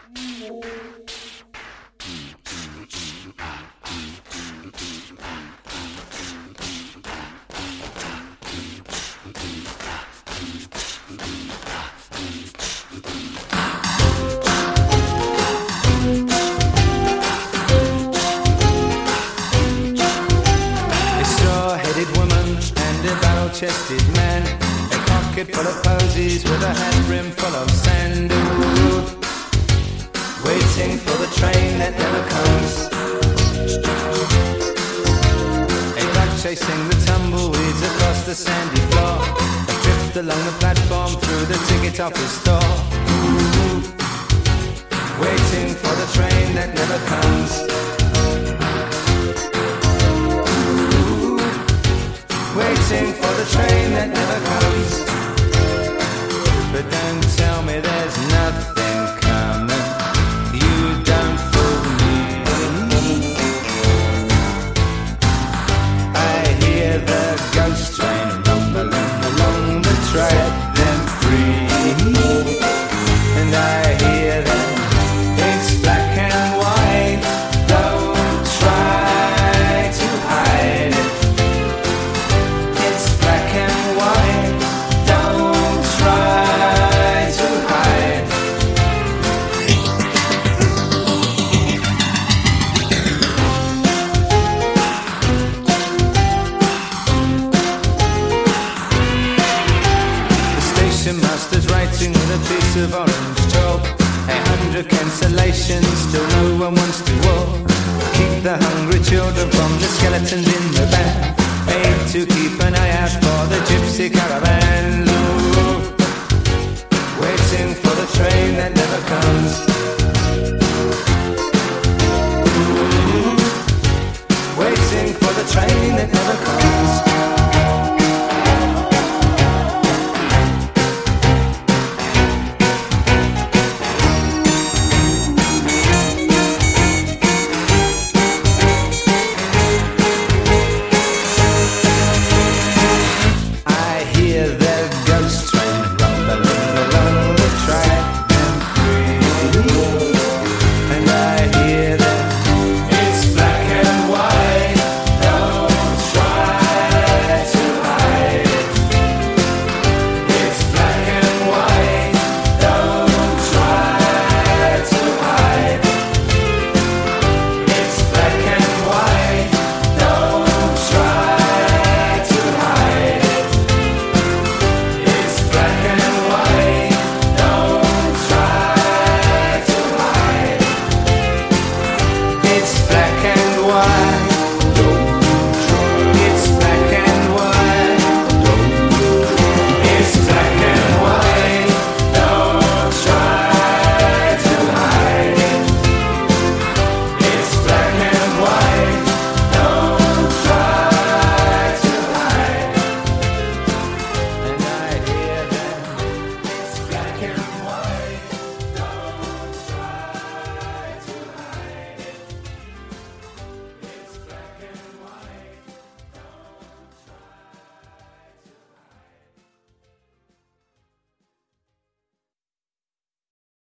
Chested man, a pocket full of posies with a hat brim full of sand. Ooh, waiting for the train that never comes. A dog chasing the tumbleweeds across the sandy floor. A drift along the platform through the ticket office door. Ooh, waiting for the train that never comes. Waiting for the train that never comes. But don't tell me there's nothing coming. You don't fool me. I hear the ghost train rumbling along the track, them free. And I hear that it's black and white. Don't try to hide it. Master's writing with a piece of orange chalk. 100 cancellations, still no one wants to walk. Keep the hungry children from the skeletons in the back. Aim to keep an eye out for the gypsy caravan. Ooh, waiting for the train that never comes. Ooh, waiting for the train that never comes.